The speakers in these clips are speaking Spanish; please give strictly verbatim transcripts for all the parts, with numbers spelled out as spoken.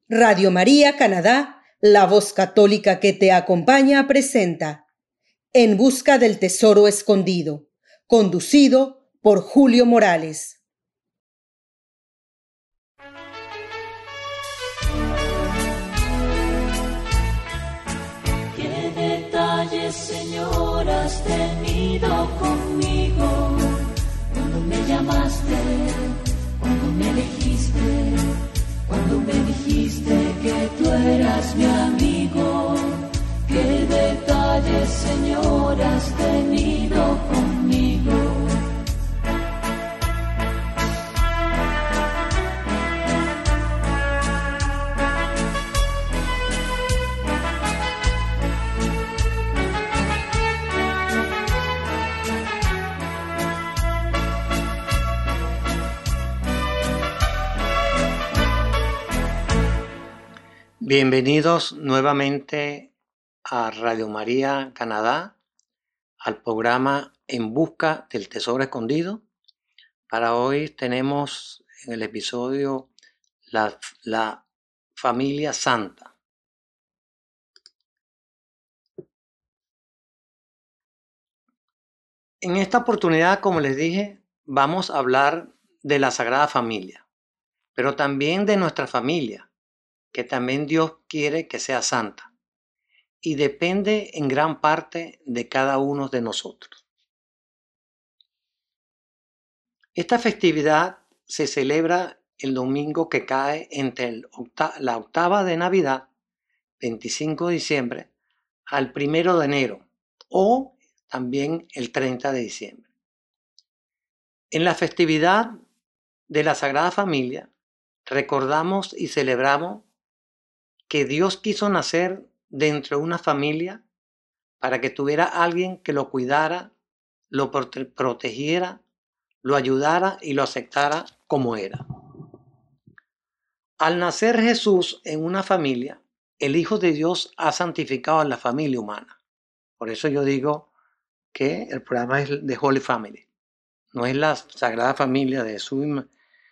Radio María Canadá, la voz católica que te acompaña, presenta En busca del tesoro escondido, conducido por Julio Morales. Qué detalles, Señor, has tenido conmigo, cuando me llamaste, cuando me elegiste, cuando me dijiste que tú eras mi amigo. Qué detalles, Señor, has tenido conmigo. Bienvenidos nuevamente a Radio María Canadá, al programa En Busca del Tesoro Escondido. Para hoy tenemos en el episodio la, la familia santa. En esta oportunidad, como les dije, vamos a hablar de la Sagrada Familia, pero también de nuestra familia, que también Dios quiere que sea santa y depende en gran parte de cada uno de nosotros. Esta festividad se celebra el domingo que cae entre el octa- la octava de Navidad, veinticinco de diciembre, al primero de enero o también el treinta de diciembre. En la festividad de la Sagrada Familia recordamos y celebramos que Dios quiso nacer dentro de una familia para que tuviera alguien que lo cuidara, lo prote- protegiera, lo ayudara y lo aceptara como era. Al nacer Jesús en una familia, el Hijo de Dios ha santificado a la familia humana. Por eso yo digo que el programa es de Holy Family. No es la Sagrada Familia de Jesús, y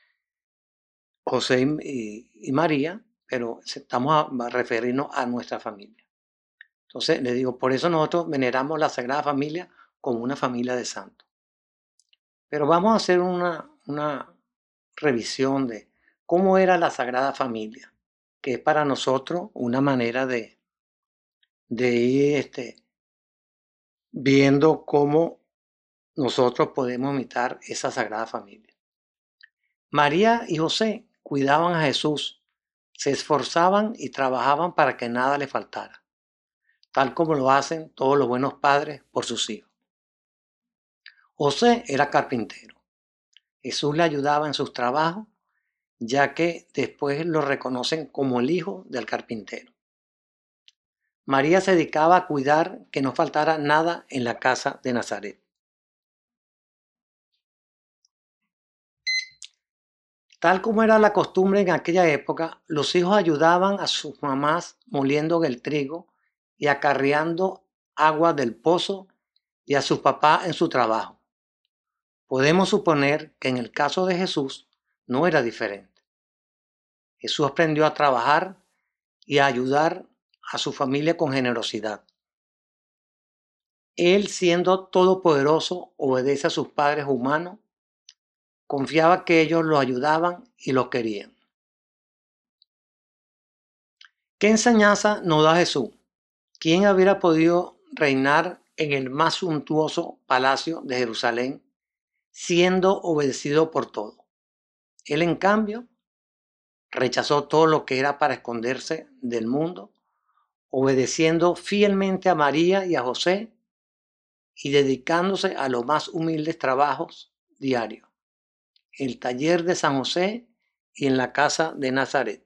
José y, y María, pero estamos a, a referirnos a nuestra familia. Entonces, les digo, por eso nosotros veneramos la Sagrada Familia como una familia de santos. Pero vamos a hacer una, una revisión de cómo era la Sagrada Familia, que es para nosotros una manera de, de ir este, viendo cómo nosotros podemos imitar esa Sagrada Familia. María y José cuidaban a Jesús, se esforzaban y trabajaban para que nada le faltara, tal como lo hacen todos los buenos padres por sus hijos. José era carpintero. Jesús le ayudaba en sus trabajos, ya que después lo reconocen como el hijo del carpintero. María se dedicaba a cuidar que no faltara nada en la casa de Nazaret. Tal como era la costumbre en aquella época, los hijos ayudaban a sus mamás moliendo el trigo y acarreando agua del pozo y a sus papás en su trabajo. Podemos suponer que en el caso de Jesús no era diferente. Jesús aprendió a trabajar y a ayudar a su familia con generosidad. Él, siendo todopoderoso, obedece a sus padres humanos, confiaba que ellos lo ayudaban y lo querían. ¿Qué enseñanza nos da Jesús? ¿Quién hubiera podido reinar en el más suntuoso palacio de Jerusalén, siendo obedecido por todo? Él, en cambio, rechazó todo lo que era para esconderse del mundo, obedeciendo fielmente a María y a José y dedicándose a los más humildes trabajos diarios, el taller de San José y en la casa de Nazaret.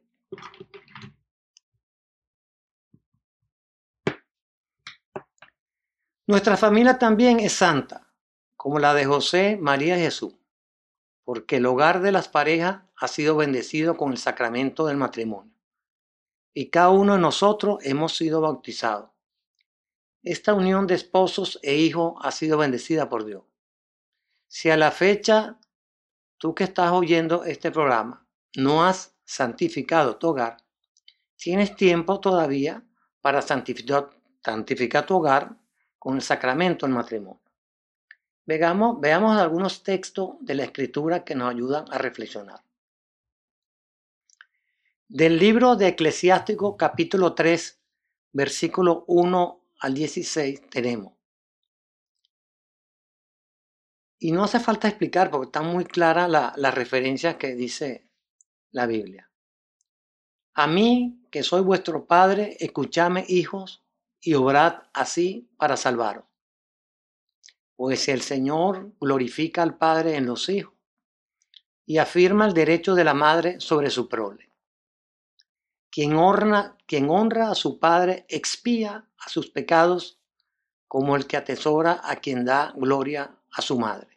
Nuestra familia también es santa, como la de José, María y Jesús, porque el hogar de las parejas ha sido bendecido con el sacramento del matrimonio y cada uno de nosotros hemos sido bautizados. Esta unión de esposos e hijos ha sido bendecida por Dios. Si a la fecha tú que estás oyendo este programa no has santificado tu hogar, tienes tiempo todavía para santificar, santificar tu hogar con el sacramento del matrimonio. Veamos, veamos algunos textos de la Escritura que nos ayudan a reflexionar. Del libro de Eclesiástico, capítulo tres, versículo uno al dieciséis, tenemos. Y no hace falta explicar porque están muy claras la, las referencias que dice la Biblia. A mí, que soy vuestro Padre, escuchadme, hijos, y obrad así para salvaros. Pues el Señor glorifica al Padre en los hijos y afirma el derecho de la madre sobre su prole. Quien honra, quien honra a su padre expía a sus pecados como el que atesora a quien da gloria a su madre.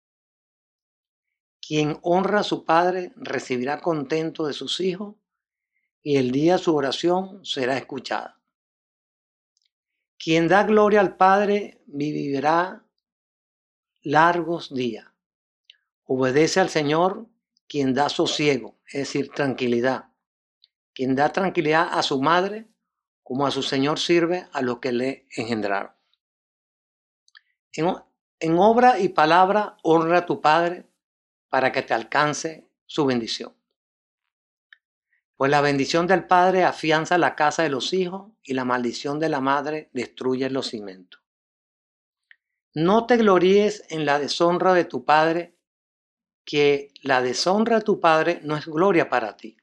Quien honra a su padre recibirá contento de sus hijos y el día su oración será escuchada. Quien da gloria al Padre vivirá largos días. Obedece al Señor quien da sosiego, es decir, tranquilidad. Quien da tranquilidad a su madre, como a su Señor sirve a los que le engendraron. En, en obra y palabra honra a tu Padre para que te alcance su bendición. Pues la bendición del Padre afianza la casa de los hijos y la maldición de la madre destruye los cimientos. No te gloríes en la deshonra de tu Padre, que la deshonra de tu Padre no es gloria para ti.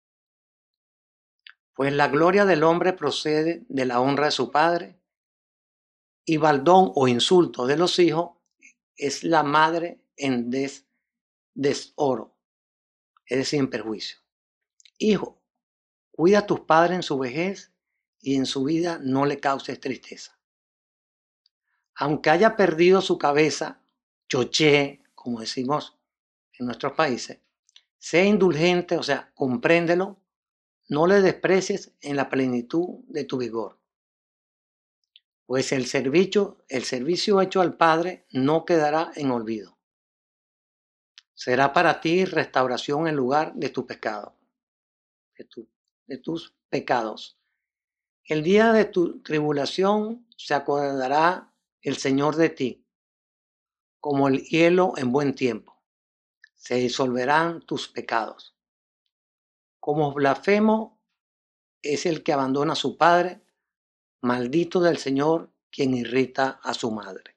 Pues la gloria del hombre procede de la honra de su Padre, y baldón o insulto de los hijos es la madre en des, desoro, es decir, en perjuicio. Hijo, cuida a tus padres en su vejez y en su vida no le causes tristeza. Aunque haya perdido su cabeza, choché, como decimos en nuestros países, sé indulgente, o sea, compréndelo, no le desprecies en la plenitud de tu vigor. Pues el servicio, el servicio hecho al Padre no quedará en olvido. Será para ti restauración en lugar de tu pecado, de, tu, de tus pecados. El día de tu tribulación se acordará el Señor de ti, como el hielo en buen tiempo. Se disolverán tus pecados. Como blasfemo es el que abandona a su padre, maldito del Señor quien irrita a su madre.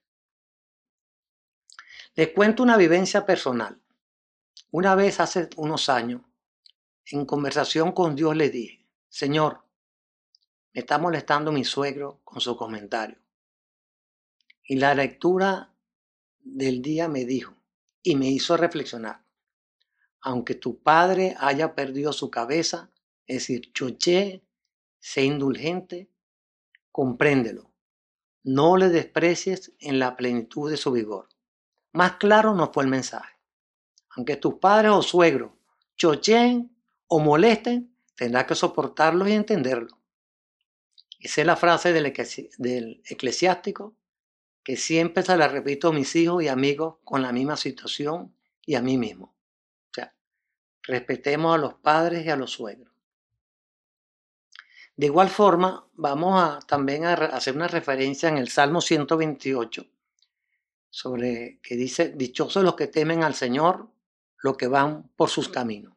Les cuento una vivencia personal. Una vez hace unos años, en conversación con Dios le dije, Señor, me está molestando mi suegro con su comentario. Y la lectura del día me dijo y me hizo reflexionar. Aunque tu padre haya perdido su cabeza, es decir, choché, sé indulgente, compréndelo. No le desprecies en la plenitud de su vigor. Más claro no fue el mensaje. Aunque tus padres o suegros chocheen o molesten, tendrás que soportarlos y entenderlo. Esa es la frase del, del eclesiástico que siempre se la repito a mis hijos y amigos con la misma situación y a mí mismo. O sea, respetemos a los padres y a los suegros. De igual forma, vamos a, también a hacer una referencia en el Salmo ciento veintiocho, sobre que dice, dichosos los que temen al Señor, los que van por sus caminos.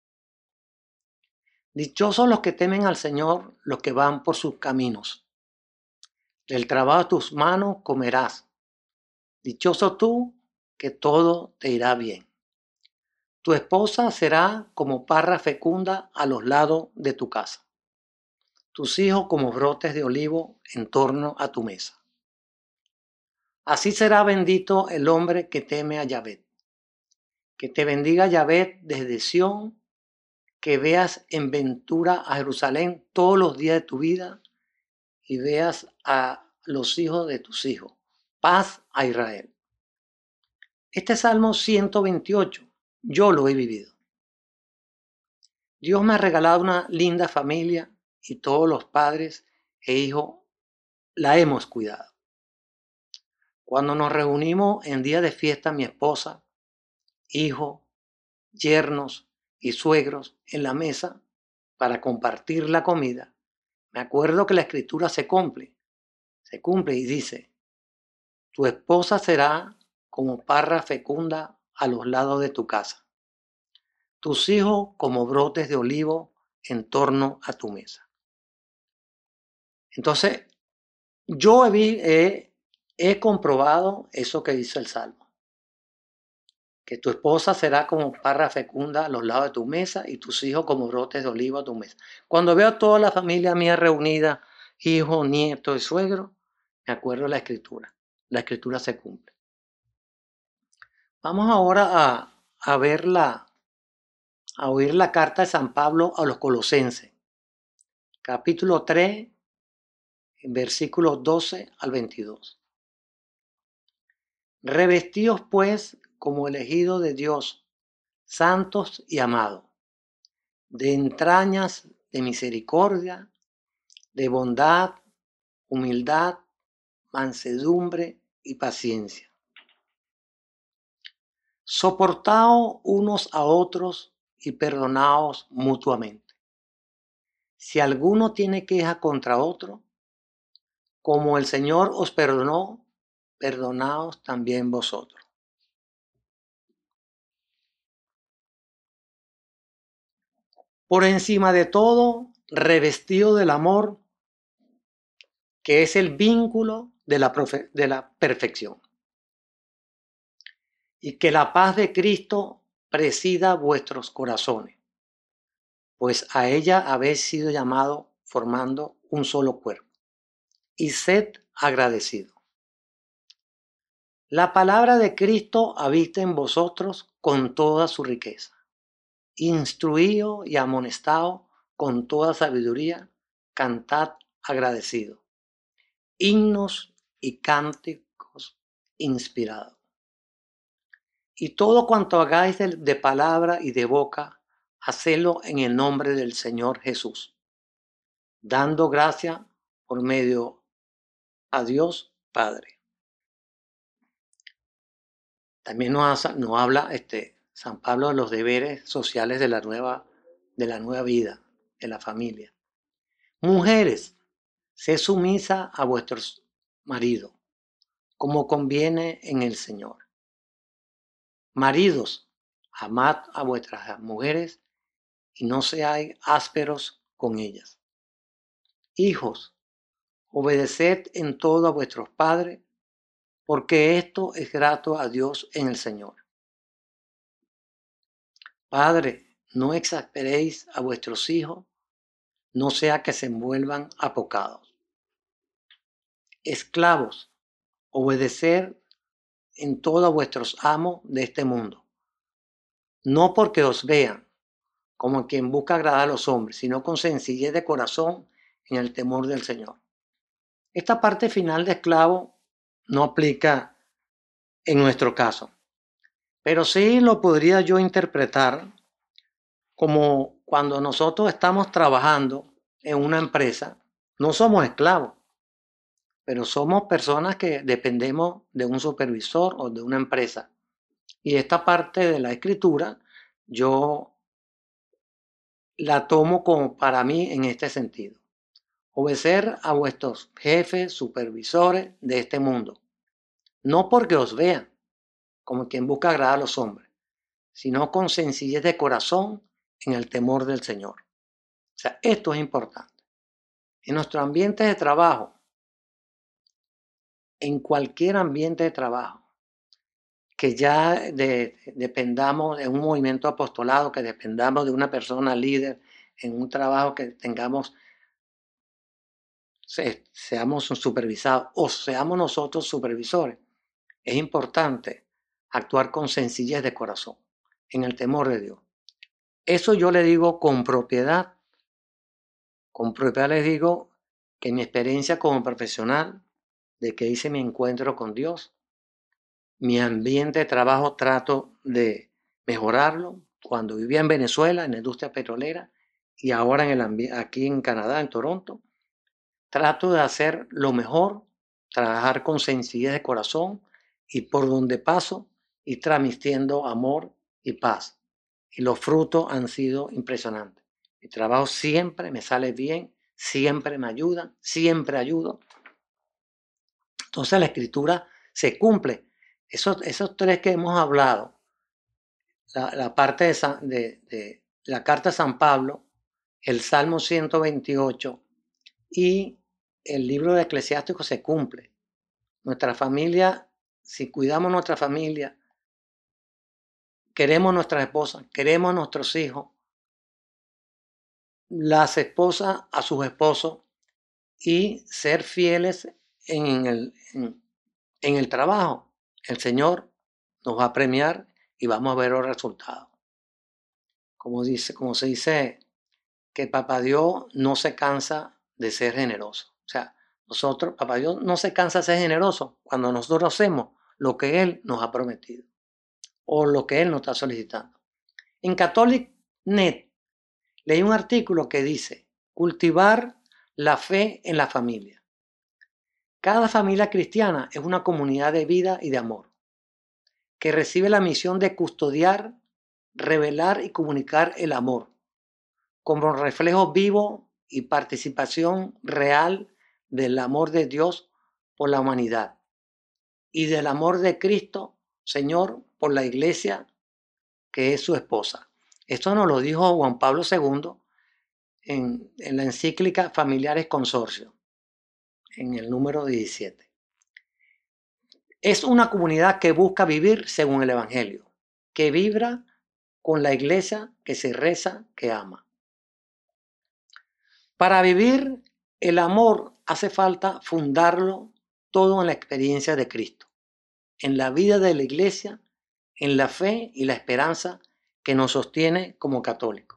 Dichosos los que temen al Señor, los que van por sus caminos. Del trabajo de tus manos comerás. Dichoso tú, que todo te irá bien. Tu esposa será como parra fecunda a los lados de tu casa. Tus hijos como brotes de olivo en torno a tu mesa. Así será bendito el hombre que teme a Yahvé. Que te bendiga Yahvé desde Sión, que veas en ventura a Jerusalén todos los días de tu vida y veas a los hijos de tus hijos. Paz a Israel. Este Salmo ciento veintiocho, yo lo he vivido. Dios me ha regalado una linda familia y todos los padres e hijos la hemos cuidado. Cuando nos reunimos en día de fiesta, mi esposa, hijos, yernos y suegros en la mesa, para compartir la comida, me acuerdo que la escritura se cumple, se cumple y dice, tu esposa será como parra fecunda a los lados de tu casa, tus hijos como brotes de olivo en torno a tu mesa. Entonces, yo he, he, he comprobado eso que dice el Salmo, que tu esposa será como parra fecunda a los lados de tu mesa y tus hijos como brotes de olivo a tu mesa. Cuando veo a toda la familia mía reunida, hijos, nietos y suegros, me acuerdo de la escritura. La escritura se cumple. Vamos ahora a, a ver la, a oír la carta de San Pablo a los Colosenses, capítulo tres, versículos doce al veintidós. Revestíos pues como elegidos de Dios, santos y amados, de entrañas de misericordia, de bondad, humildad, mansedumbre y paciencia. Soportaos unos a otros y perdonaos mutuamente. Si alguno tiene queja contra otro, como el Señor os perdonó, perdonaos también vosotros. Por encima de todo, revestido del amor, que es el vínculo de la, profe- de la perfección. Y que la paz de Cristo presida vuestros corazones, pues a ella habéis sido llamados formando un solo cuerpo. Y sed agradecidos. La palabra de Cristo habita en vosotros con toda su riqueza. Instruíos y amonestaos con toda sabiduría, cantad agradecidos. Himnos y cánticos inspirados. Y todo cuanto hagáis de, de palabra y de boca, hacedlo en el nombre del Señor Jesús, dando gracia por medio a Dios Padre. También nos, nos habla este, San Pablo de los deberes sociales de la, nueva, de la nueva vida, de la familia. Mujeres, sed sumisa a vuestros maridos, como conviene en el Señor. Maridos, amad a vuestras mujeres y no seáis ásperos con ellas. Hijos, obedeced en todo a vuestros padres, porque esto es grato a Dios en el Señor. Padre, no exasperéis a vuestros hijos, no sea que se envuelvan a pecados. Esclavos, obedecer en todo a vuestros amos de este mundo, no porque os vean como quien busca agradar a los hombres, sino con sencillez de corazón en el temor del Señor. Esta parte final de esclavo no aplica en nuestro caso, pero sí lo podría yo interpretar como cuando nosotros estamos trabajando en una empresa, no somos esclavos, pero somos personas que dependemos de un supervisor o de una empresa. Y esta parte de la escritura yo la tomo como para mí en este sentido. Obedecer a vuestros jefes, supervisores de este mundo, no porque os vean como quien busca agradar a los hombres, sino con sencillez de corazón en el temor del Señor. O sea, esto es importante. En nuestro ambiente de trabajo, en cualquier ambiente de trabajo, que ya de, dependamos de un movimiento apostolado, que dependamos de una persona líder en un trabajo que tengamos, se, seamos supervisados o seamos nosotros supervisores, es importante actuar con sencillez de corazón, en el temor de Dios. Eso yo le digo con propiedad, con propiedad les digo que mi experiencia como profesional, de que hice mi encuentro con Dios, mi ambiente de trabajo trato de mejorarlo. Cuando vivía en Venezuela, en la industria petrolera, y ahora en el aquí en Canadá, en Toronto, trato de hacer lo mejor, trabajar con sencillez de corazón y por donde paso y transmitiendo amor y paz. Y los frutos han sido impresionantes. Mi trabajo siempre me sale bien, siempre me ayudan, siempre ayudo. Entonces la escritura se cumple. Esos, esos tres que hemos hablado, la, la parte de, San, de, de la carta de San Pablo, el Salmo ciento veintiocho y el libro de Eclesiástico se cumple. Nuestra familia, si cuidamos nuestra familia, queremos nuestras esposas, queremos nuestros hijos, las esposas a sus esposos y ser fieles en el, en, en el trabajo. El Señor nos va a premiar y vamos a ver los resultados. Como, dice, como se dice, que Papá Dios no se cansa de ser generoso. O sea, nosotros, Papá Dios no se cansa de ser generoso cuando nosotros hacemos lo que Él nos ha prometido o lo que Él nos está solicitando. En Catholic punto net leí un artículo que dice, cultivar la fe en la familia. Cada familia cristiana es una comunidad de vida y de amor, que recibe la misión de custodiar, revelar y comunicar el amor, como reflejo vivo y participación real del amor de Dios por la humanidad y del amor de Cristo, Señor, por la iglesia, que es su esposa. Esto nos lo dijo Juan Pablo segundo en, en la encíclica Familiares Consorcio, en el número diecisiete. Es una comunidad que busca vivir según el Evangelio, que vibra con la iglesia, que se reza, que ama. Para vivir el amor hace falta fundarlo todo en la experiencia de Cristo, en la vida de la iglesia, en la fe y la esperanza que nos sostiene como católicos.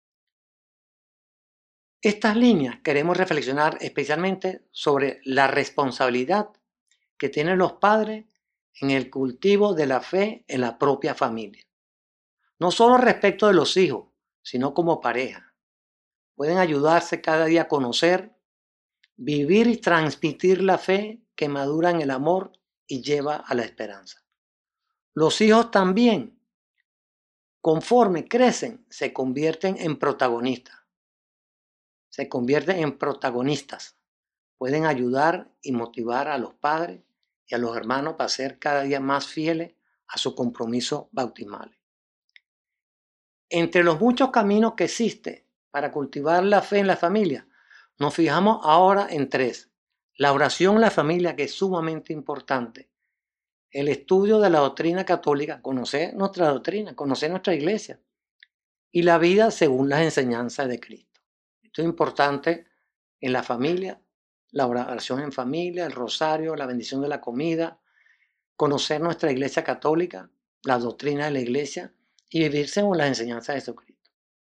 Estas líneas queremos reflexionar especialmente sobre la responsabilidad que tienen los padres en el cultivo de la fe en la propia familia. No solo respecto de los hijos, sino como pareja. Pueden ayudarse cada día a conocer, vivir y transmitir la fe que madura en el amor y lleva a la esperanza. Los hijos también, conforme crecen, se convierten en protagonistas. Se convierten en protagonistas. Pueden ayudar y motivar a los padres y a los hermanos para ser cada día más fieles a su compromiso bautismal. Entre los muchos caminos que existen para cultivar la fe en la familia, nos fijamos ahora en tres. La oración en la familia, que es sumamente importante. El estudio de la doctrina católica, conocer nuestra doctrina, conocer nuestra iglesia. Y la vida según las enseñanzas de Cristo. Esto es importante en la familia, la oración en familia, el rosario, la bendición de la comida, conocer nuestra iglesia católica, la doctrina de la iglesia y vivir según las enseñanzas de Jesucristo.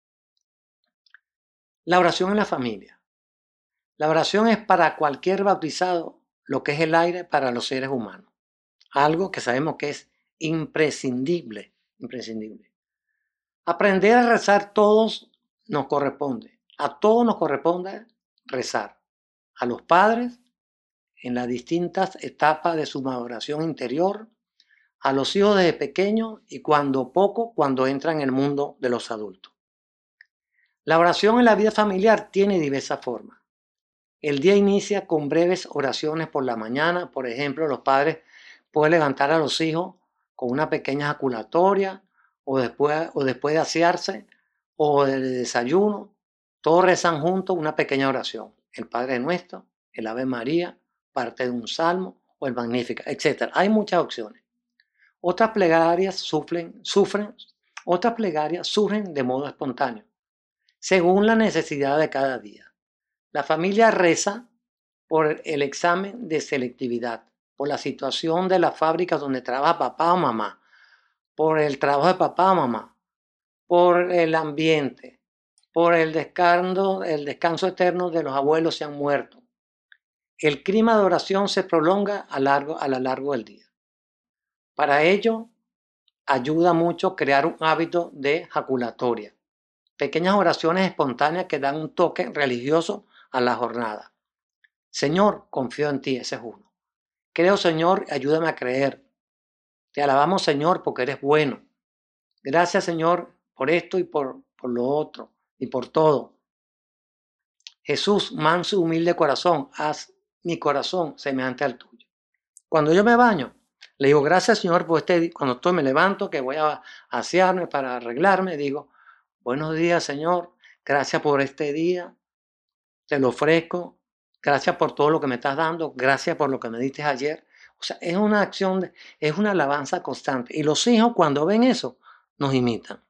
La oración en la familia. La oración es para cualquier bautizado lo que es el aire para los seres humanos. Algo que sabemos que es imprescindible, imprescindible. Aprender a rezar todos nos corresponde. A todos nos corresponde rezar. A los padres en las distintas etapas de su maduración interior, a los hijos desde pequeños y cuando poco, cuando entran en el mundo de los adultos. La oración en la vida familiar tiene diversas formas. El día inicia con breves oraciones por la mañana. Por ejemplo, los padres pueden levantar a los hijos con una pequeña ejaculatoria o después, o después de asearse o de desayuno. Todos rezan juntos una pequeña oración. El Padre Nuestro, el Ave María, parte de un salmo o el Magnífica, etcétera. Hay muchas opciones. Otras plegarias sufren, sufren, otras plegarias surgen de modo espontáneo, según la necesidad de cada día. La familia reza por el examen de selectividad, por la situación de la fábrica donde trabaja papá o mamá, por el trabajo de papá o mamá, por el ambiente, por el descanso, el descanso eterno de los abuelos se han muerto. El clima de oración se prolonga a, largo, a lo largo del día. Para ello, ayuda mucho crear un hábito de jaculatoria. Pequeñas oraciones espontáneas que dan un toque religioso a la jornada. Señor, confío en ti, ese es uno. Creo, Señor, ayúdame a creer. Te alabamos, Señor, porque eres bueno. Gracias, Señor, por esto y por, por lo otro. y por todo. Jesús, manso y humilde corazón, haz mi corazón semejante al tuyo. Cuando yo me baño, le digo, gracias Señor por este día. Cuando estoy, me levanto, que voy a asearme para arreglarme, digo, buenos días Señor, gracias por este día, te lo ofrezco, gracias por todo lo que me estás dando, gracias por lo que me diste ayer. O sea, es una acción, de, es una alabanza constante. Y los hijos cuando ven eso, nos imitan.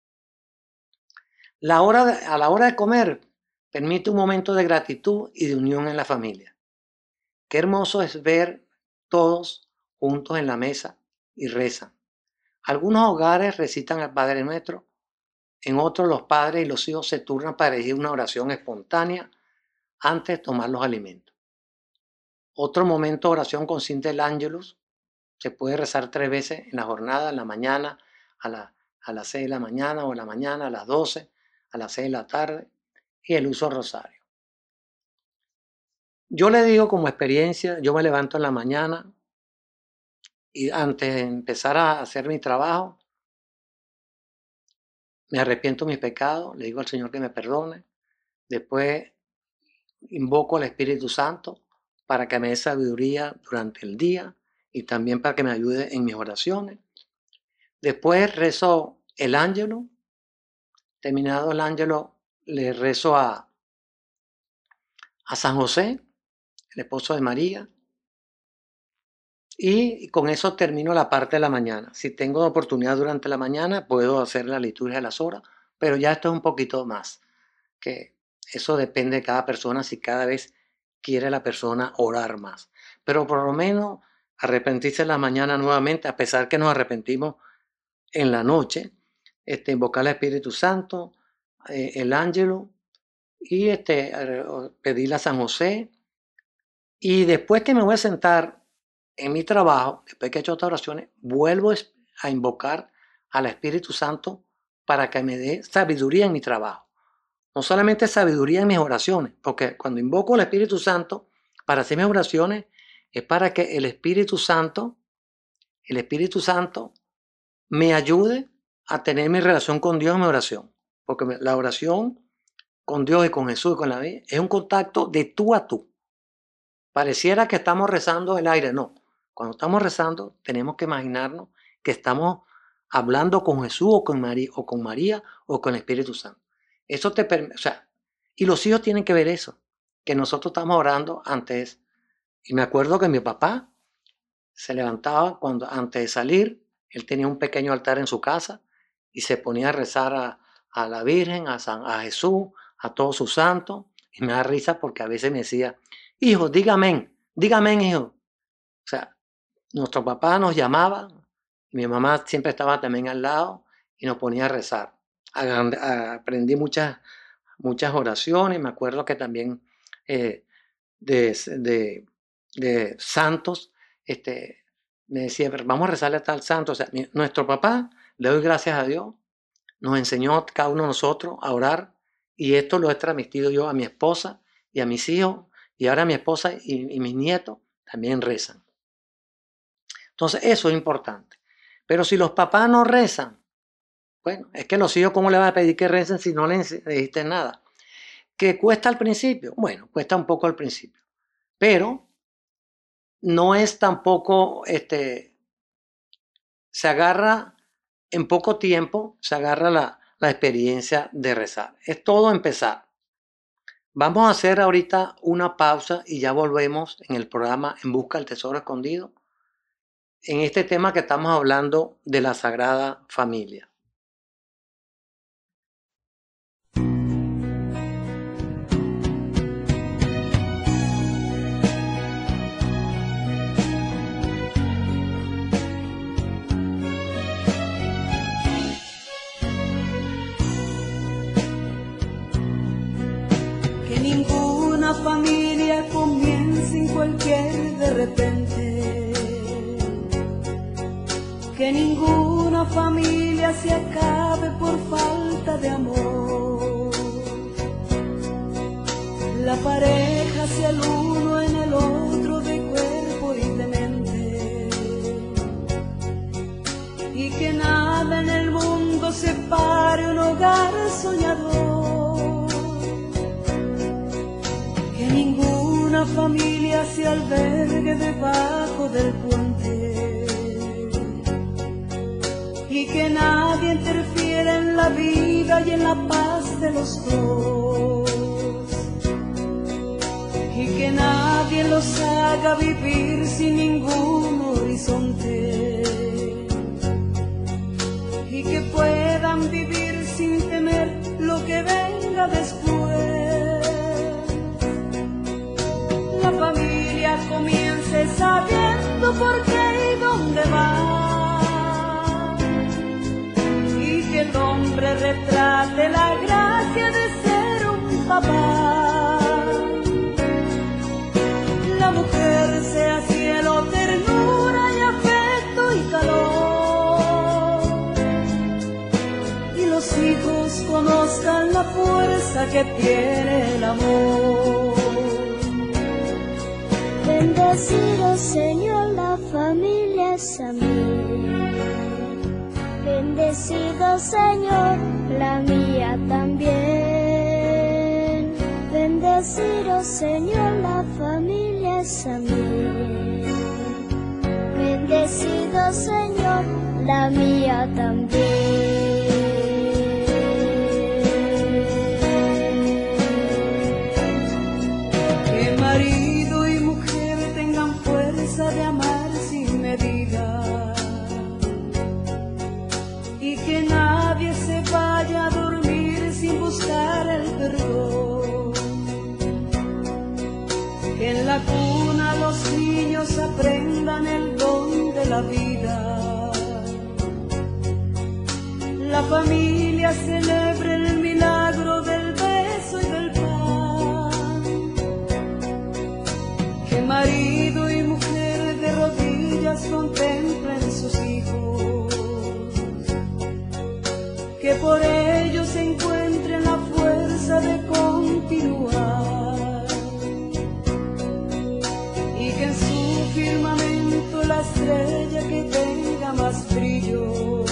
La hora de, a la hora de comer, permite un momento de gratitud y de unión en la familia. Qué hermoso es ver todos juntos en la mesa y rezan. Algunos hogares recitan al Padre Nuestro, en otros los padres y los hijos se turnan para elegir una oración espontánea antes de tomar los alimentos. Otro momento de oración consiste el Ángelus. Se puede rezar tres veces en la jornada, en la mañana, a, la, a las seis de la mañana o en la mañana, a las doce, a las seis de la tarde, y el uso rosario. Yo le digo como experiencia, yo me levanto en la mañana y antes de empezar a hacer mi trabajo, me arrepiento de mis pecados, le digo al Señor que me perdone, después invoco al Espíritu Santo para que me dé sabiduría durante el día y también para que me ayude en mis oraciones. Después rezo el ángelo, terminado el ángelo, le rezo a, a San José, el esposo de María, y con eso termino la parte de la mañana. Si tengo oportunidad durante la mañana, puedo hacer la liturgia de las horas, pero ya esto es un poquito más, que eso depende de cada persona, si cada vez quiere la persona orar más. Pero por lo menos arrepentirse en la mañana nuevamente, a pesar que nos arrepentimos en la noche, este, invocar al Espíritu Santo, eh, el ángelo, y este, pedirle a San José. Y después que me voy a sentar en mi trabajo, después que he hecho estas oraciones, vuelvo a invocar al Espíritu Santo para que me dé sabiduría en mi trabajo. No solamente sabiduría en mis oraciones, porque cuando invoco al Espíritu Santo para hacer mis oraciones, es para que el Espíritu Santo, el Espíritu Santo me ayude a tener mi relación con Dios en mi oración. Porque la oración con Dios y con Jesús y con la vida es un contacto de tú a tú. Pareciera que estamos rezando el aire, no. Cuando estamos rezando tenemos que imaginarnos que estamos hablando con Jesús o con María o con, María, o con el Espíritu Santo. Eso te permite, o sea, y los hijos tienen que ver eso, que nosotros estamos orando antes. Y me acuerdo que mi papá se levantaba cuando antes de salir, él tenía un pequeño altar en su casa y se ponía a rezar a, a la Virgen, a, San, a Jesús, a todos sus santos. Y me da risa porque a veces me decía, hijo, dígame, dígame, hijo. O sea, nuestro papá nos llamaba, y mi mamá siempre estaba también al lado y nos ponía a rezar. Aprendí muchas, muchas oraciones, me acuerdo que también eh, de, de, de santos, este, me decía, vamos a rezarle a tal santo. O sea, mi, nuestro papá, le doy gracias a Dios, nos enseñó cada uno de nosotros a orar y esto lo he transmitido yo a mi esposa y a mis hijos y ahora mi esposa y, y mis nietos también rezan. Entonces eso es importante. Pero si los papás no rezan, bueno, es que los hijos, ¿cómo le van a pedir que recen si no les dijiste nada? ¿Que cuesta al principio? Bueno, cuesta un poco al principio. Pero no es tampoco, este, se agarra en poco tiempo, se agarra la, la experiencia de rezar. Es todo empezar. Vamos a hacer ahorita una pausa y ya volvemos en el programa En Busca del Tesoro Escondido, en este tema que estamos hablando de la Sagrada Familia. Que ninguna familia comience en cualquier de repente. Que ninguna familia se acabe por falta de amor. La pareja sea el uno en el otro de cuerpo y de mente. Y que nada en el mundo separe un hogar soñador. ninguna familia se albergue debajo del puente, y que nadie interfiera en la vida y en la paz de los dos, y que nadie los haga vivir sin ningún horizonte, y que puedan vivir sin temer lo que venga después. La familia comience sabiendo por qué y dónde va, y que el hombre retrate la gracia de ser un papá. La mujer sea cielo, ternura y afecto y calor, y los hijos conozcan la fuerza que tiene el amor. Bendecido Señor, la familia es a mí. Bendecido Señor, la mía también. Bendecido Señor, la familia es a mí. Bendecido Señor, la mía también. Que marido y mujer tengan fuerza de amar sin medida, y que nadie se vaya a dormir sin buscar el perdón. Que en la cuna los niños aprendan el don de la vida. La familia celebre el milagro del beso y del pan. Que marido y mujer de rodillas contemplen sus hijos, que por ellos encuentren la fuerza de continuar, y que en su firmamento la estrella que tenga más brillo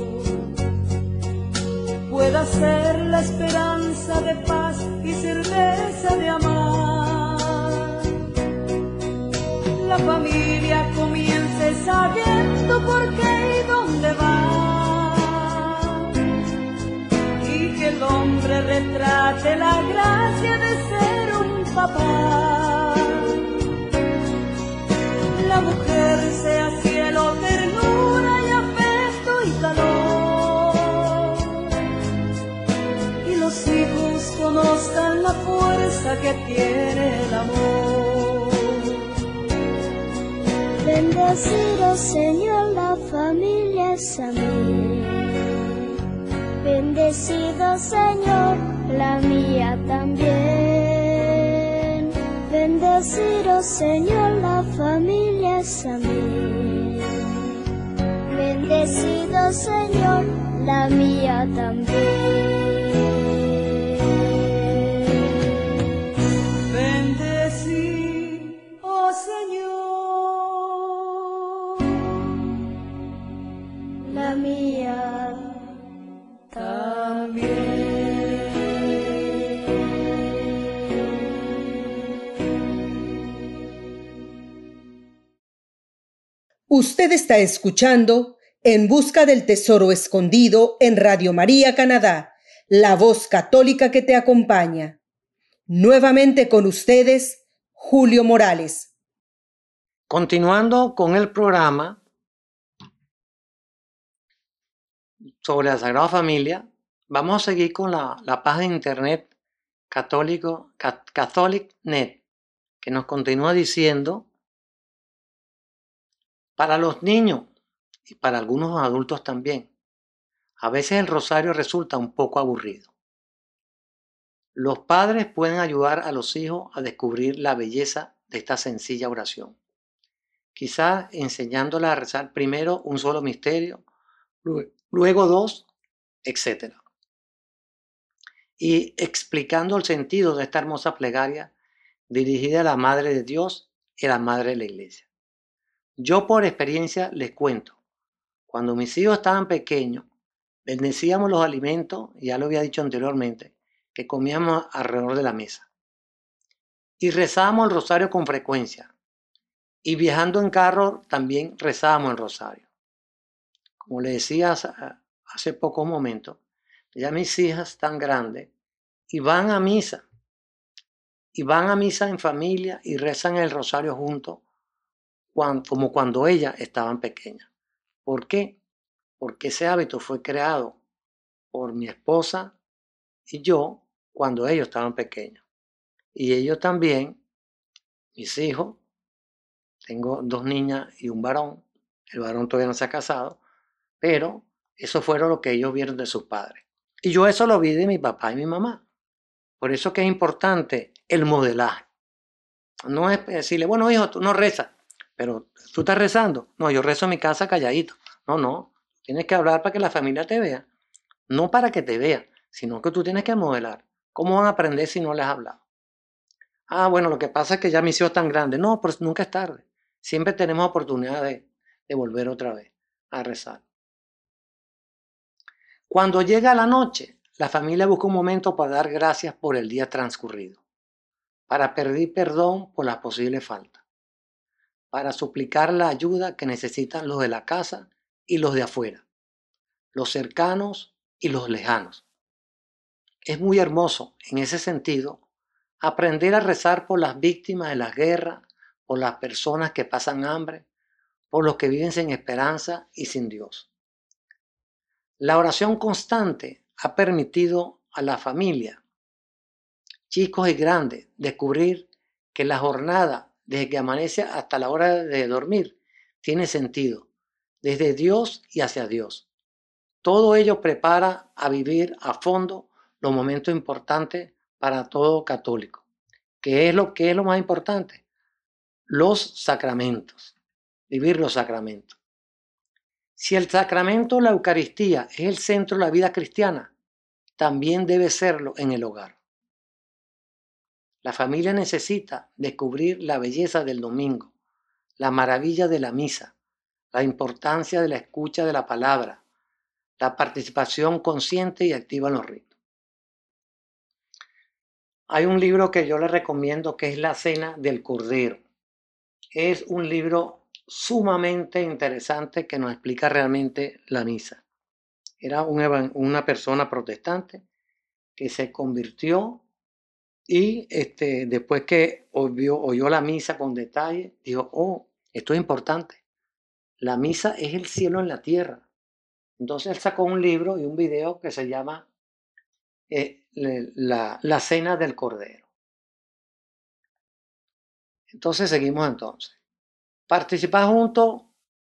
pueda ser la esperanza de paz y certeza de amar. La familia comience sabiendo por qué y dónde va, y que el hombre retrate la gracia de ser un papá. La mujer sea cielo, ternura y afecto y calor, y los hijos conozcan la fuerza que tiene el amor. Bendecido Señor, la familia es a mí. Bendecido Señor, la mía también. Bendecido Señor, la familia es a mí. Bendecido Señor, la mía también. Bendecid, oh Señor, La mía también. Usted está escuchando En Busca del Tesoro Escondido en Radio María Canadá, la voz católica que te acompaña. Nuevamente con ustedes, Julio Morales. Continuando con el programa sobre la Sagrada Familia, vamos a seguir con la, la página de internet católico, Catholic punto net, que nos continúa diciendo: para los niños y para algunos adultos también, a veces el rosario resulta un poco aburrido. Los padres pueden ayudar a los hijos a descubrir la belleza de esta sencilla oración, quizás enseñándoles a rezar primero un solo misterio, luego dos, etcétera, y explicando el sentido de esta hermosa plegaria dirigida a la Madre de Dios y a la Madre de la Iglesia. Yo por experiencia les cuento, cuando mis hijos estaban pequeños, bendecíamos los alimentos, ya lo había dicho anteriormente, que comíamos alrededor de la mesa. Y rezábamos el rosario con frecuencia. Y viajando en carro también rezábamos el rosario. Como le decía hace pocos momentos, ya mis hijas están grandes y van a misa. Y van a misa en familia y rezan el rosario juntos, como cuando ellas estaban pequeñas. ¿Por qué? Porque ese hábito fue creado por mi esposa y yo cuando ellos estaban pequeños. Y ellos también, mis hijos, tengo dos niñas y un varón, el varón todavía no se ha casado, pero eso fueron lo que ellos vieron de sus padres. Y yo eso lo vi de mi papá y mi mamá. Por eso que es importante el modelaje. No es decirle, bueno, hijo, tú no rezas, pero tú estás rezando. No, yo rezo en mi casa calladito. No, no, tienes que hablar para que la familia te vea. No para que te vea, sino que tú tienes que modelar. ¿Cómo van a aprender si no les has hablado? Ah, bueno, lo que pasa es que ya mis hijos están grandes. No, pues nunca es tarde. Siempre tenemos oportunidad de, de volver otra vez a rezar. Cuando llega la noche, la familia busca un momento para dar gracias por el día transcurrido, para pedir perdón por las posibles faltas, para suplicar la ayuda que necesitan los de la casa y los de afuera, los cercanos y los lejanos. Es muy hermoso, en ese sentido, aprender a rezar por las víctimas de la guerra, por las personas que pasan hambre, por los que viven sin esperanza y sin Dios. La oración constante ha permitido a la familia, chicos y grandes, descubrir que la jornada, desde que amanece hasta la hora de dormir, tiene sentido, desde Dios y hacia Dios. Todo ello prepara a vivir a fondo los momentos importantes para todo católico. ¿Qué es lo, qué es lo más importante? Los sacramentos, vivir los sacramentos. Si el sacramento, la Eucaristía, es el centro de la vida cristiana, también debe serlo en el hogar. La familia necesita descubrir la belleza del domingo, la maravilla de la misa, la importancia de la escucha de la palabra, la participación consciente y activa en los ritos. Hay un libro que yo les recomiendo que es La Cena del Cordero. Es un libro sumamente interesante que nos explica realmente la misa. Era una, una persona protestante que se convirtió y este, después que oyó, oyó la misa con detalle, dijo, oh, esto es importante. La misa es el cielo en la tierra. Entonces él sacó un libro y un video que se llama eh, la, la Cena del Cordero. Entonces seguimos entonces. Participar juntos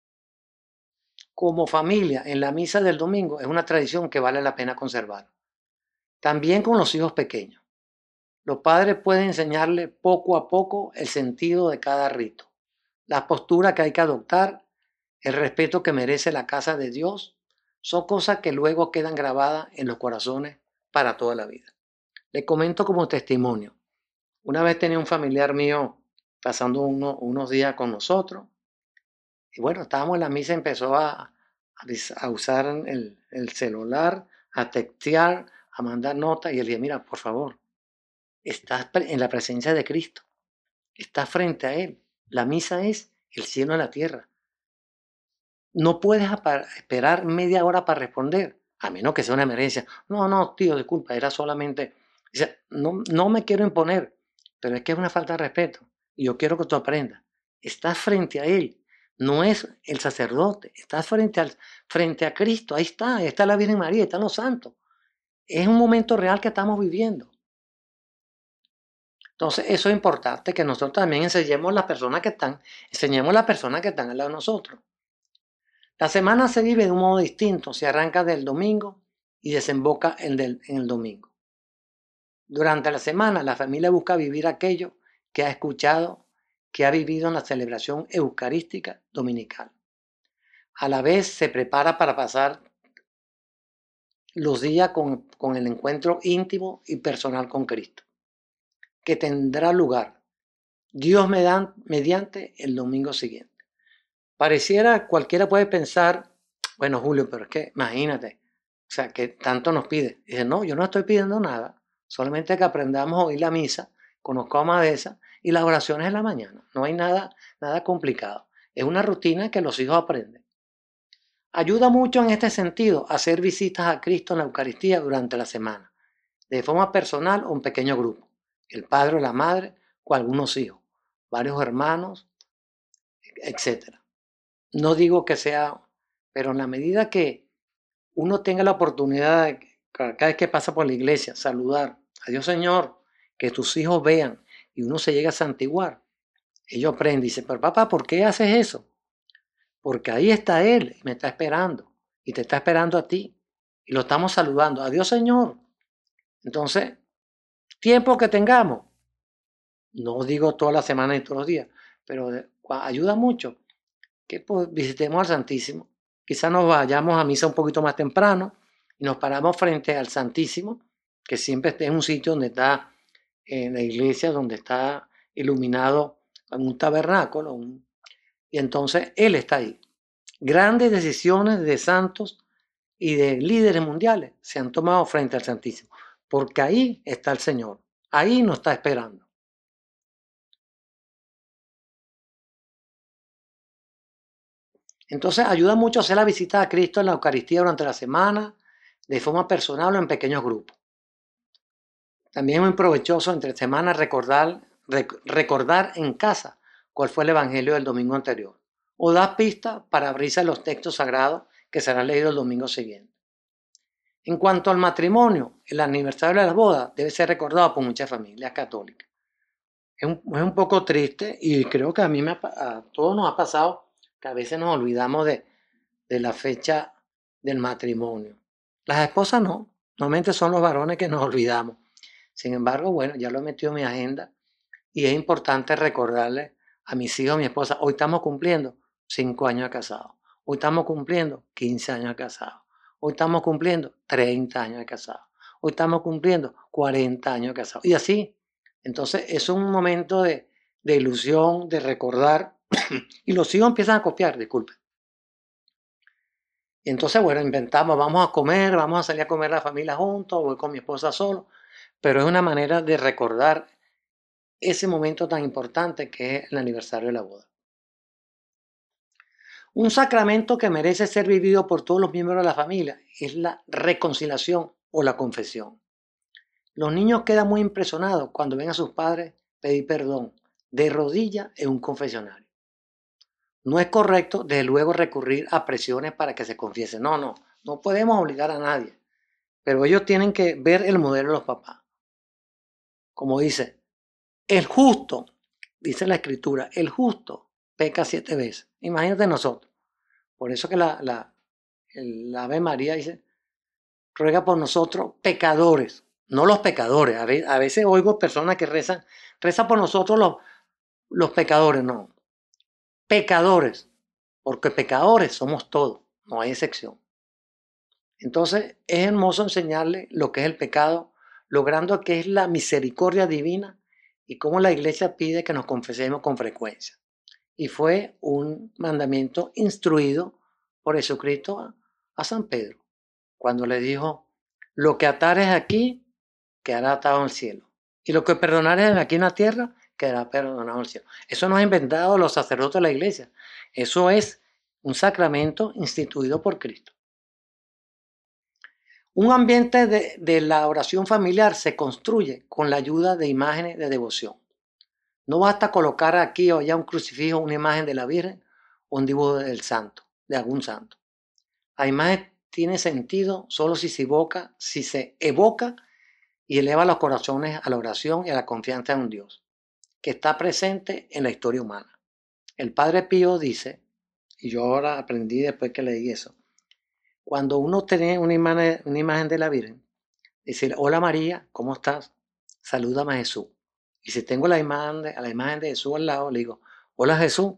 como familia en la misa del domingo es una tradición que vale la pena conservar. También con los hijos pequeños. Los padres pueden enseñarle poco a poco el sentido de cada rito, la postura que hay que adoptar, el respeto que merece la casa de Dios, son cosas que luego quedan grabadas en los corazones para toda la vida. Les comento como testimonio. Una vez tenía un familiar mío pasando uno, unos días con nosotros y bueno, estábamos en la misa y empezó a, a usar el, el celular, a textear, a mandar notas y él dije, mira, por favor, estás en la presencia de Cristo, estás frente a Él. La misa es el cielo en la tierra. No puedes esperar media hora para responder, a menos que sea una emergencia. No, no, tío, disculpa, era solamente... No, no me quiero imponer, pero es que es una falta de respeto. Y yo quiero que tú aprendas. Estás frente a Él, no es el sacerdote. Estás frente, al, frente a Cristo, ahí está, ahí está la Virgen María, ahí están los santos. Es un momento real que estamos viviendo. Entonces, eso es importante que nosotros también enseñemos a las personas que están, enseñemos a las personas que están al lado de nosotros. La semana se vive de un modo distinto, se arranca del domingo y desemboca en, del, en el domingo. Durante la semana, la familia busca vivir aquello que ha escuchado, que ha vivido en la celebración eucarística dominical. A la vez se prepara para pasar los días con, con el encuentro íntimo y personal con Cristo, que tendrá lugar, Dios mediante, el domingo siguiente. Pareciera, cualquiera puede pensar, bueno, Julio, pero es que imagínate, o sea, que tanto nos pide. Dice, no, yo no estoy pidiendo nada, solamente que aprendamos a oír la misa conozco a más de esas, y las oraciones en la mañana. No hay nada, nada complicado. Es una rutina que los hijos aprenden. Ayuda mucho en este sentido hacer visitas a Cristo en la Eucaristía durante la semana, de forma personal o en pequeño grupo. El padre o la madre o algunos hijos, varios hermanos, etcétera. No digo que sea, pero en la medida que uno tenga la oportunidad de, cada vez que pasa por la iglesia, saludar a Dios Señor, que tus hijos vean y uno se llega a santiguar, ellos aprenden y dicen, pero papá, ¿por qué haces eso? Porque ahí está Él y me está esperando y te está esperando a ti y lo estamos saludando. Adiós Señor. Entonces, tiempo que tengamos, no digo toda la semana y todos los días, pero ayuda mucho que pues, visitemos al Santísimo. Quizás nos vayamos a misa un poquito más temprano y nos paramos frente al Santísimo, que siempre es un sitio donde está en la iglesia, donde está iluminado en un tabernáculo, un, y entonces Él está ahí. Grandes decisiones de santos y de líderes mundiales se han tomado frente al Santísimo, porque ahí está el Señor, ahí nos está esperando. Entonces ayuda mucho a hacer la visita a Cristo en la Eucaristía durante la semana, de forma personal o en pequeños grupos. También es muy provechoso entre semanas recordar, rec recordar en casa cuál fue el Evangelio del domingo anterior, o dar pistas para abrirse a los textos sagrados que serán leídos el domingo siguiente. En cuanto al matrimonio, el aniversario de la boda debe ser recordado por muchas familias católicas. Es un, es un poco triste y creo que a mí me ha, a todos nos ha pasado que a veces nos olvidamos de, de la fecha del matrimonio. Las esposas no, normalmente son los varones que nos olvidamos. Sin embargo, bueno, ya lo he metido en mi agenda y es importante recordarle a mis hijos, a mi esposa, hoy estamos cumpliendo cinco años de casados, hoy estamos cumpliendo quince años de casados, hoy estamos cumpliendo treinta años de casados, hoy estamos cumpliendo cuarenta años de casados. Y así, entonces es un momento de, de ilusión, de recordar, y los hijos empiezan a copiar, disculpen. Y entonces, bueno, inventamos, vamos a comer, vamos a salir a comer la familia juntos, voy con mi esposa solo, pero es una manera de recordar ese momento tan importante que es el aniversario de la boda. Un sacramento que merece ser vivido por todos los miembros de la familia es la reconciliación o la confesión. Los niños quedan muy impresionados cuando ven a sus padres pedir perdón de rodillas en un confesionario. No es correcto, desde luego, recurrir a presiones para que se confiesen. No, no, no podemos obligar a nadie. Pero ellos tienen que ver el modelo de los papás. Como dice, el justo, dice la Escritura, el justo peca siete veces. Imagínate nosotros. Por eso que la, la, la Ave María dice, ruega por nosotros pecadores, no los pecadores. A veces, a veces oigo personas que rezan, reza por nosotros los, los pecadores, no. Pecadores, porque pecadores somos todos, no hay excepción. Entonces es hermoso enseñarle lo que es el pecado, logrando que es la misericordia divina y cómo la iglesia pide que nos confesemos con frecuencia. Y fue un mandamiento instruido por Jesucristo a, a San Pedro, cuando le dijo, lo que atares aquí quedará atado en el cielo, y lo que perdonares aquí en la tierra quedará perdonado en el cielo. Eso no ha inventado los sacerdotes de la iglesia, eso es un sacramento instituido por Cristo. Un ambiente de, de la oración familiar se construye con la ayuda de imágenes de devoción. No basta colocar aquí o allá un crucifijo, una imagen de la Virgen o un dibujo del santo, de algún santo. La imagen tiene sentido solo si se evoca, si se evoca y eleva los corazones a la oración y a la confianza en un Dios que está presente en la historia humana. El Padre Pío dice, y yo ahora aprendí después que leí eso, cuando uno tiene una imagen, una imagen de la Virgen, decir, hola María, ¿cómo estás? Salúdame a Jesús. Y si tengo la imagen, de, la imagen de Jesús al lado, le digo, hola Jesús,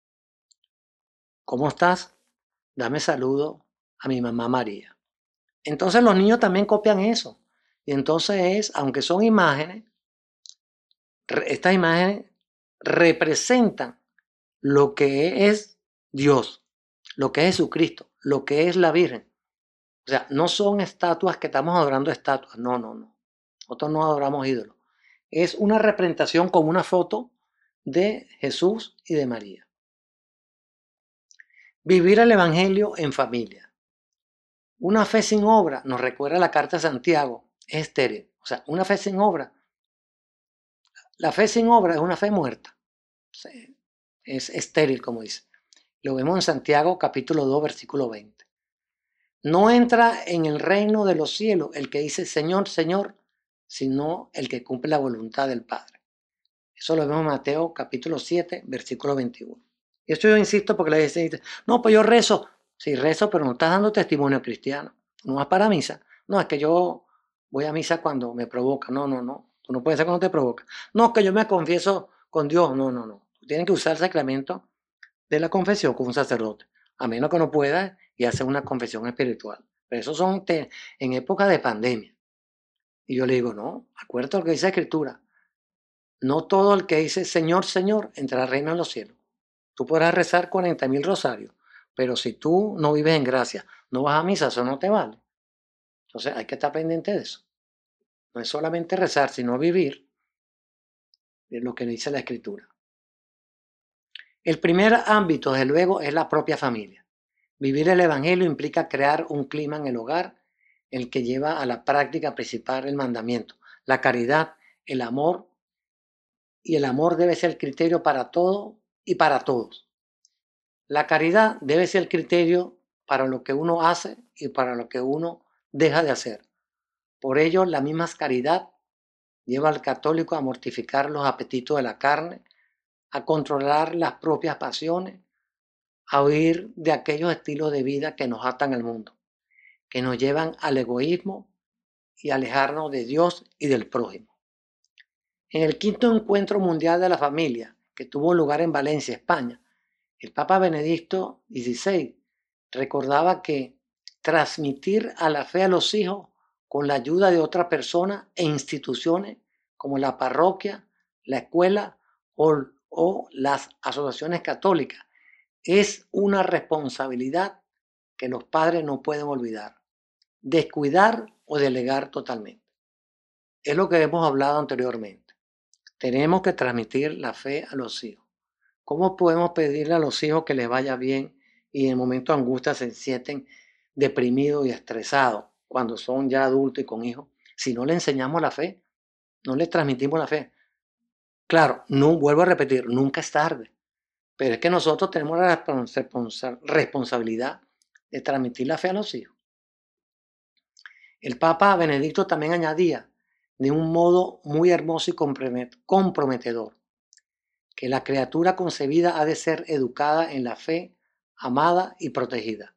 ¿cómo estás? Dame saludo a mi mamá María. Entonces los niños también copian eso. Y entonces es, aunque son imágenes, estas imágenes representan lo que es Dios, lo que es Jesucristo, lo que es la Virgen. O sea, no son estatuas que estamos adorando estatuas, no, no, no. Nosotros no adoramos ídolos. es una representación como una foto de Jesús y de María. Vivir el Evangelio en familia. Una fe sin obra, nos recuerda la carta de Santiago, es estéril. O sea, una fe sin obra. La fe sin obra es una fe muerta. Es estéril, como dice. Lo vemos en Santiago capítulo dos, versículo veinte. No entra en el reino de los cielos el que dice Señor, Señor, sino el que cumple la voluntad del Padre. Eso lo vemos en Mateo capítulo siete, versículo veintiuno. Y esto yo insisto porque le dice, no, pues yo rezo. Sí, rezo, pero no estás dando testimonio cristiano. No vas para misa. No, es que yo voy a misa cuando me provoca. No, no, no. Tú no puedes ser cuando te provoca. No, es que yo me confieso con Dios. No, no, no. Tú tienes que usar el sacramento de la confesión con un sacerdote. A menos que no puedas y hacer una confesión espiritual. Pero eso son te, en época de pandemia. Y yo le digo, no, acuérdate lo que dice la Escritura. No todo el que dice Señor, Señor, entrará al reino de los cielos. Tú podrás rezar cuarenta mil rosarios, pero si tú no vives en gracia, no vas a misa, eso no te vale. Entonces hay que estar pendiente de eso. No es solamente rezar, sino vivir de lo que dice la Escritura. El primer ámbito, desde luego, es la propia familia. Vivir el Evangelio implica crear un clima en el hogar, el que lleva a la práctica principal el mandamiento, la caridad, el amor, y el amor debe ser el criterio para todo y para todos. La caridad debe ser el criterio para lo que uno hace y para lo que uno deja de hacer. Por ello, la misma caridad lleva al católico a mortificar los apetitos de la carne, a controlar las propias pasiones, a huir de aquellos estilos de vida que nos atan al mundo, que nos llevan al egoísmo y alejarnos de Dios y del prójimo. En el quinto encuentro mundial de la familia, que tuvo lugar en Valencia, España, el Papa Benedicto dieciséis recordaba que transmitir a la fe a los hijos con la ayuda de otras personas e instituciones como la parroquia, la escuela o, o las asociaciones católicas es una responsabilidad que los padres no pueden olvidar, descuidar o delegar totalmente. Es lo que hemos hablado anteriormente. Tenemos que transmitir la fe a los hijos. ¿Cómo podemos pedirle a los hijos que les vaya bien y en momentos de angustia se sienten deprimidos y estresados cuando son ya adultos y con hijos? Si no le enseñamos la fe, no le transmitimos la fe. Claro, no, vuelvo a repetir, nunca es tarde. Pero es que nosotros tenemos la responsa- responsabilidad de transmitir la fe a los hijos. El Papa Benedicto también añadía de un modo muy hermoso y comprometedor que la criatura concebida ha de ser educada en la fe, amada y protegida.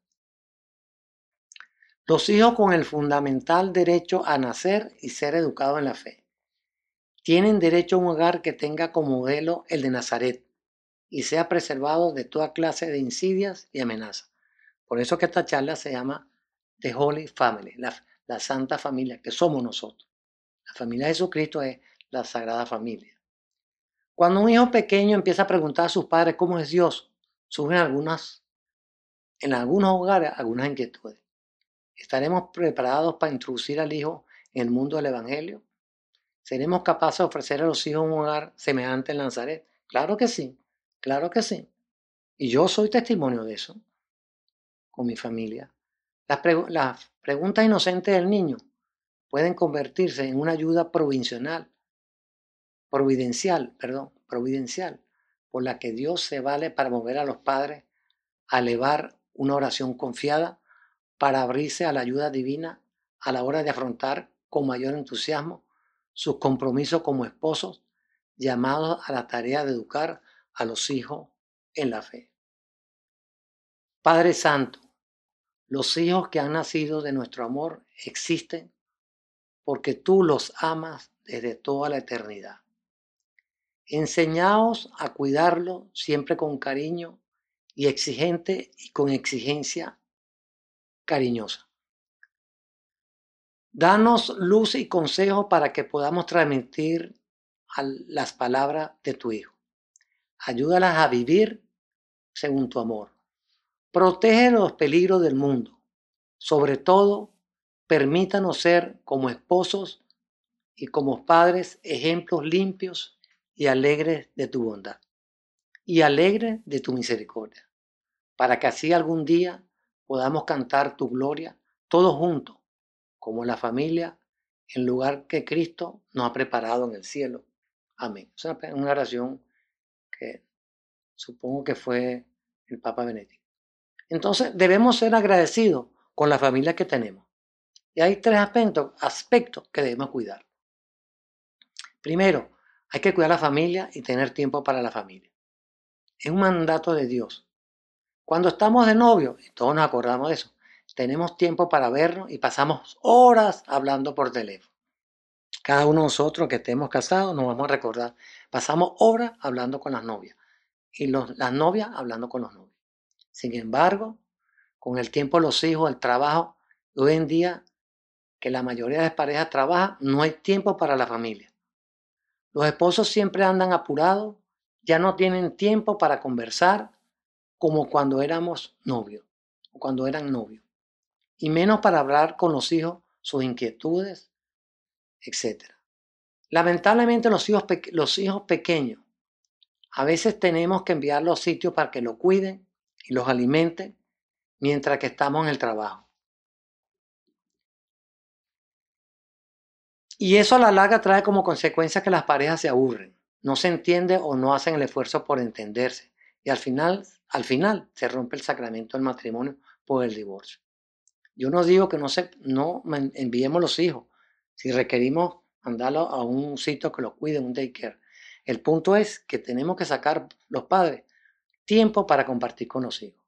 Los hijos con el fundamental derecho a nacer y ser educados en la fe. Tienen derecho a un hogar que tenga como modelo el de Nazaret y sea preservado de toda clase de insidias y amenazas. Por eso que esta charla se llama The Holy Family, la, la Santa Familia, que somos nosotros. La familia de Jesucristo es la Sagrada Familia. Cuando un hijo pequeño empieza a preguntar a sus padres cómo es Dios, surgen algunas, en algunos hogares algunas inquietudes. ¿Estaremos preparados para introducir al hijo en el mundo del Evangelio? ¿Seremos capaces de ofrecer a los hijos un hogar semejante en Nazaret? Claro que sí, claro que sí. Y yo soy testimonio de eso con mi familia. Las, pregu- las preguntas inocentes del niño pueden convertirse en una ayuda provisional, providencial, perdón, providencial, por la que Dios se vale para mover a los padres a elevar una oración confiada para abrirse a la ayuda divina a la hora de afrontar con mayor entusiasmo sus compromisos como esposos, llamados a la tarea de educar a los hijos en la fe. Padre Santo, los hijos que han nacido de nuestro amor existen porque tú los amas desde toda la eternidad. Enseñaos a cuidarlo siempre con cariño y exigente y con exigencia cariñosa. Danos luz y consejo para que podamos transmitir las palabras de tu Hijo. Ayúdalas a vivir según tu amor. Protege los peligros del mundo. Sobre todo, permítanos ser como esposos y como padres ejemplos limpios y alegres de tu bondad y alegres de tu misericordia, para que así algún día podamos cantar tu gloria todos juntos, como la familia, en lugar que Cristo nos ha preparado en el cielo. Amén. Es una, una oración que supongo que fue el Papa Benedicto. Entonces, debemos ser agradecidos con la familia que tenemos. Y hay tres aspectos, aspectos que debemos cuidar. Primero, hay que cuidar la familia y tener tiempo para la familia. Es un mandato de Dios. Cuando estamos de novio, y todos nos acordamos de eso, tenemos tiempo para vernos y pasamos horas hablando por teléfono. Cada uno de nosotros que estemos casados nos vamos a recordar. Pasamos horas hablando con las novias y los, las novias hablando con los novios. Sin embargo, con el tiempo los hijos, el trabajo, hoy en día que la mayoría de las parejas trabajan, no hay tiempo para la familia. Los esposos siempre andan apurados, ya no tienen tiempo para conversar como cuando éramos novios o cuando eran novios, y menos para hablar con los hijos sus inquietudes, etcétera. Lamentablemente los hijos, los hijos pequeños, a veces tenemos que enviarlos a sitios para que los cuiden y los alimenten mientras que estamos en el trabajo. Y eso a la larga trae como consecuencia que las parejas se aburren, no se entienden o no hacen el esfuerzo por entenderse. Y al final, al final se rompe el sacramento del matrimonio por el divorcio. Yo no digo que no, se, no enviemos los hijos, si requerimos mandarlos a un sitio que los cuide, un daycare. El punto es que tenemos que sacar los padres tiempo para compartir con los hijos.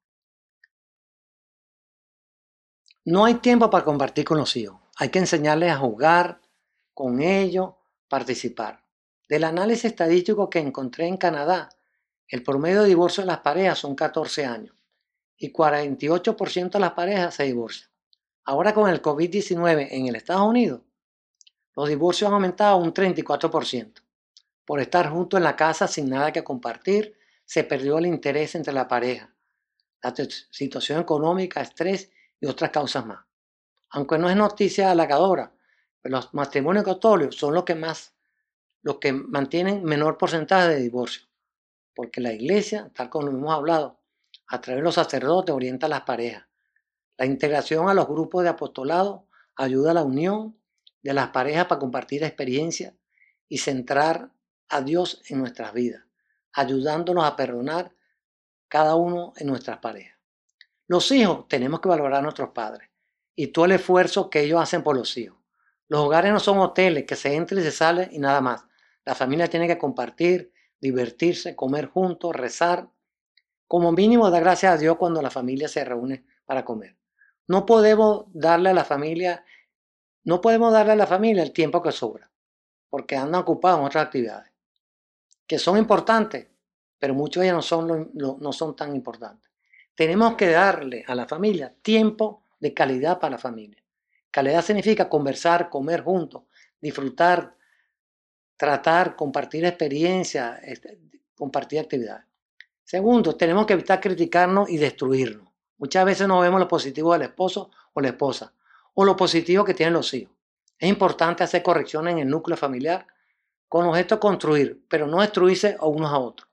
No hay tiempo para compartir con los hijos. Hay que enseñarles a jugar con ellos, participar. Del análisis estadístico que encontré en Canadá, el promedio de divorcio de las parejas son catorce años y cuarenta y ocho por ciento de las parejas se divorcian. Ahora con el COVID diecinueve en el Estados Unidos, los divorcios han aumentado un treinta y cuatro por ciento. Por estar juntos en la casa sin nada que compartir, se perdió el interés entre la pareja, la situación económica, estrés y otras causas más. Aunque no es noticia halagadora, pero los matrimonios católicos son los que más, los que mantienen menor porcentaje de divorcio, porque la iglesia, tal como lo hemos hablado, a través de los sacerdotes orienta a las parejas. La integración a los grupos de apostolado ayuda a la unión de las parejas para compartir experiencias y centrar a Dios en nuestras vidas, ayudándonos a perdonar cada uno en nuestras parejas. Los hijos tenemos que valorar a nuestros padres y todo el esfuerzo que ellos hacen por los hijos. Los hogares no son hoteles que se entra y se sale y nada más. La familia tiene que compartir, divertirse, comer juntos, rezar. Como mínimo, dar gracias a Dios cuando la familia se reúne para comer. No podemos darle a la familia, no podemos darle a la familia el tiempo que sobra, porque andan ocupados en otras actividades, que son importantes, pero muchos de ellas no son, lo, lo, no son tan importantes. Tenemos que darle a la familia tiempo de calidad para la familia. Calidad significa conversar, comer juntos, disfrutar, tratar, compartir experiencias, compartir actividades. Segundo, tenemos que evitar criticarnos y destruirnos. Muchas veces no vemos lo positivo del esposo o la esposa, o lo positivo que tienen los hijos. Es importante hacer correcciones en el núcleo familiar con objeto de construir, pero no destruirse a unos a otros.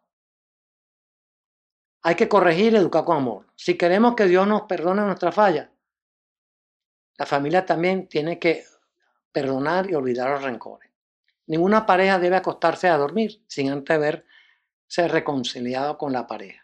Hay que corregir y educar con amor. Si queremos que Dios nos perdone nuestras fallas, la familia también tiene que perdonar y olvidar los rencores. Ninguna pareja debe acostarse a dormir sin antes haberse reconciliado con la pareja.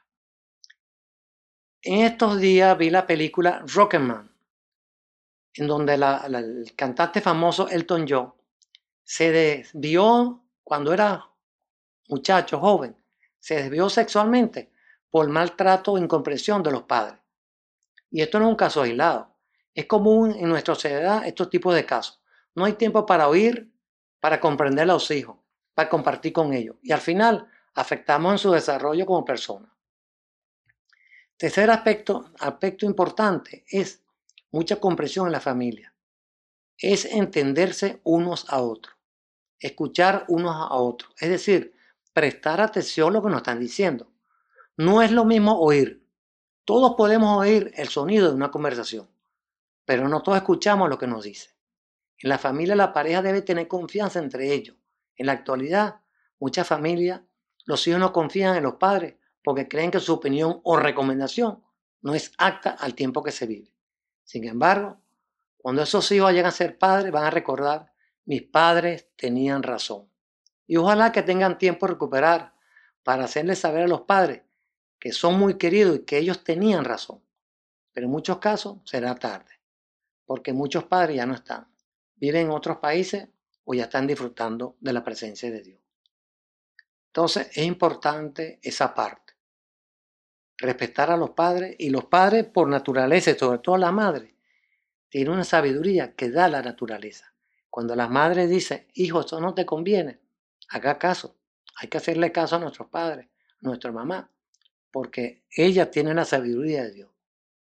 En estos días vi la película Rocketman, en donde la, la, el cantante famoso Elton John se desvió cuando era muchacho, joven, se desvió sexualmente por maltrato o incomprensión de los padres. Y esto no es un caso aislado. Es común en nuestra sociedad estos tipos de casos. No hay tiempo para oír, para comprender a los hijos, para compartir con ellos. Y al final afectamos en su desarrollo como personas. Tercer aspecto, aspecto importante es mucha comprensión en la familia. Es entenderse unos a otros, escuchar unos a otros. Es decir, prestar atención a lo que nos están diciendo. No es lo mismo oír. Todos podemos oír el sonido de una conversación, pero no todos escuchamos lo que nos dice. En la familia la pareja debe tener confianza entre ellos. En la actualidad, muchas familias, los hijos no confían en los padres porque creen que su opinión o recomendación no es apta al tiempo que se vive. Sin embargo, cuando esos hijos llegan a ser padres, van a recordar, mis padres tenían razón. Y ojalá que tengan tiempo de recuperar para hacerles saber a los padres que son muy queridos y que ellos tenían razón. Pero en muchos casos será tarde, porque muchos padres ya no están. Viven en otros países o ya están disfrutando de la presencia de Dios. Entonces es importante esa parte. Respetar a los padres, y los padres por naturaleza, y sobre todo la madre, tienen una sabiduría que da la naturaleza. Cuando las madres dicen, hijo, eso no te conviene, haga caso. Hay que hacerle caso a nuestros padres, a nuestra mamá, porque ella tiene la sabiduría de Dios.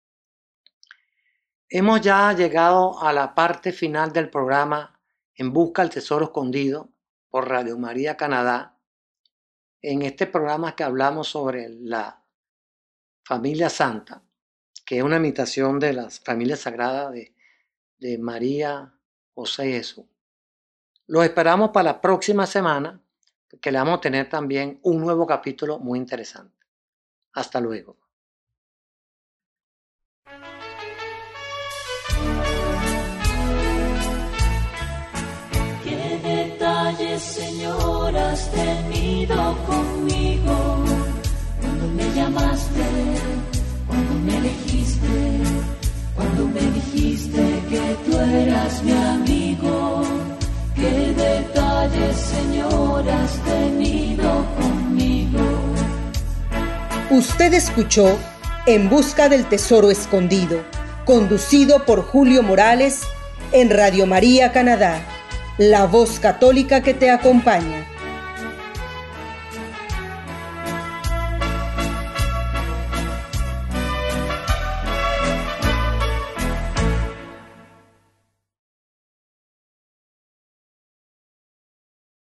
Hemos ya llegado a la parte final del programa En Busca del Tesoro Escondido por Radio María Canadá. En este programa que hablamos sobre la familia santa, que es una imitación de las familias sagradas de, de María, José y Jesús. Los esperamos para la próxima semana, que le vamos a tener también un nuevo capítulo muy interesante. Hasta luego. ¿Qué detalles, Señor, has tenido conmigo? Cuando me llamaste, cuando me elegiste, cuando me dijiste que tú eras mi amigo. ¿Qué detalles, Señor, has tenido conmigo? Usted escuchó En Busca del Tesoro Escondido, conducido por Julio Morales en Radio María Canadá, la voz católica que te acompaña.